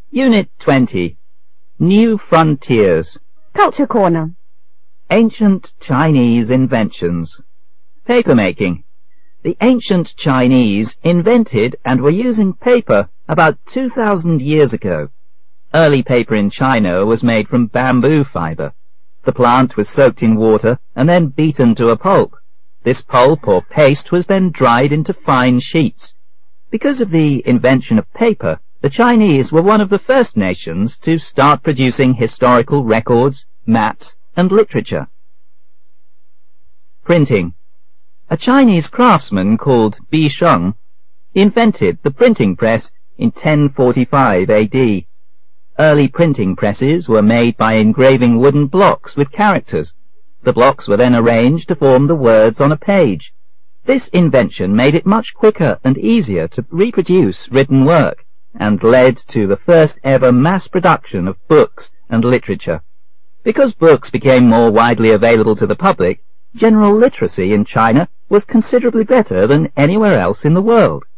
Unit 20. New Frontiers. Culture Corner. Ancient Chinese inventions. Papermaking. The ancient Chinese invented and were using paper about 2,000 years ago. Early paper in China was made from bamboo fiber. The plant was soaked in water and then beaten to a pulp. This pulp or paste was then dried into fine sheets. Because of the invention of paper, the Chinese were one of the first nations to start producing historical records, maps, and literature. Printing. A Chinese craftsman called Bi Sheng invented the printing press in 1045 AD. Early printing presses were made by engraving wooden blocks with characters. The blocks were then arranged to form the words on a page. This invention made it much quicker and easier to reproduce written work, and led to the first ever mass production of books and literature. Because books became more widely available to the public, general literacy in China was considerably better than anywhere else in the world.